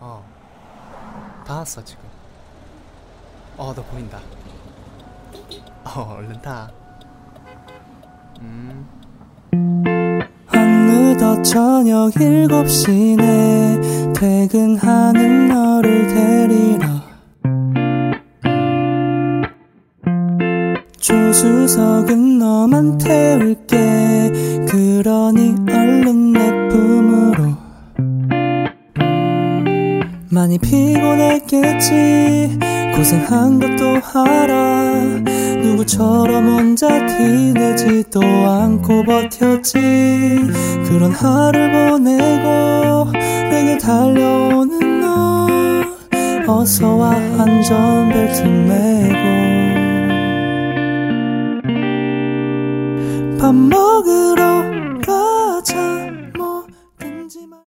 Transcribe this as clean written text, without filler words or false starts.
다 왔어 지금. 너 보인다. 얼른 타. 어느덧 저녁 7시네. 퇴근하는 너를 데리러 조수석은 너만 태울게. 그러니 얼른 내 품으로. 많이 피곤했겠지. 고생한 것도 알아. 누구처럼 혼자 티내지도 않고 버텼지. 그런 하루를 보내고 내게 달려오는 너. 어서와 안전벨트 매고. 밥 먹으러